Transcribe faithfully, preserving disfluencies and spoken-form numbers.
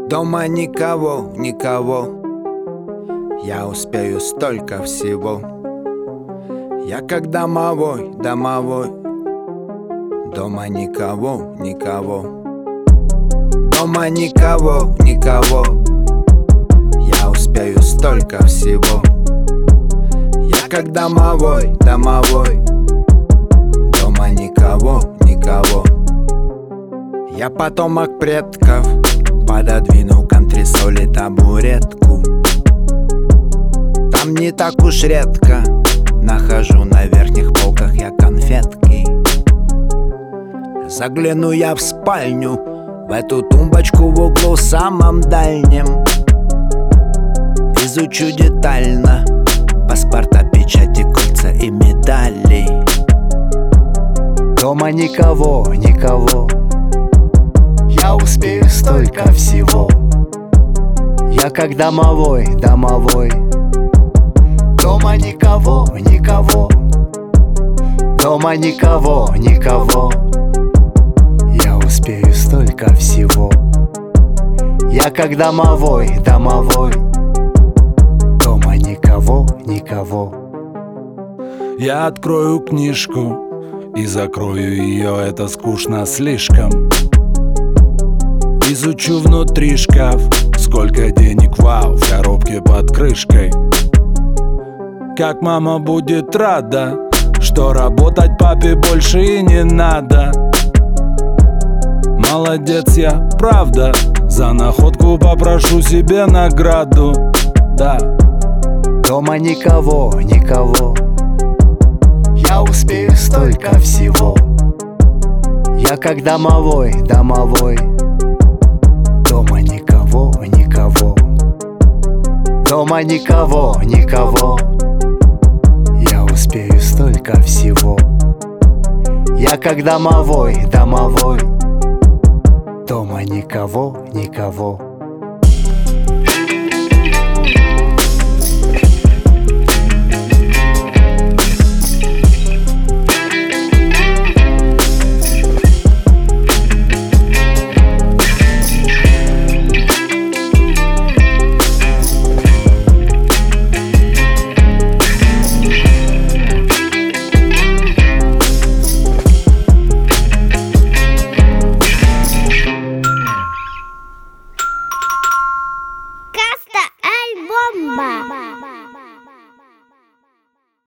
Дома никого, никого. Я успею столько всего. Я как домовой, домовой. Дома никого, никого. Дома никого, никого. Я успею столько всего. Я как домовой, домовой. Дома никого, никого. Я потомок предков. Пододвину к антресоли табуретку. Там не так уж редко нахожу на верхних полках я конфетки. Загляну я в спальню, в эту тумбочку в углу самом дальнем. Изучу детально паспорта, печати, кольца и медали. Дома никого, никого. Я успею столько всего. Я как домовой, домовой. Дома никого, никого. Дома никого, никого. Я успею столько всего. Я как домовой, домовой. Дома никого, никого. Я открою книжку и закрою ее, это скучно слишком. Изучу внутри шкаф, сколько денег, вау, в коробке под крышкой. Как мама будет рада, что работать папе больше и не надо. Молодец я, правда, за находку попрошу себе награду. Да. Дома никого, никого. Я успею столько всего. Я как домовой, домовой. Дома никого, никого. Дома никого, никого. Я успею столько всего. Я как домовой, домовой. Дома никого, никого.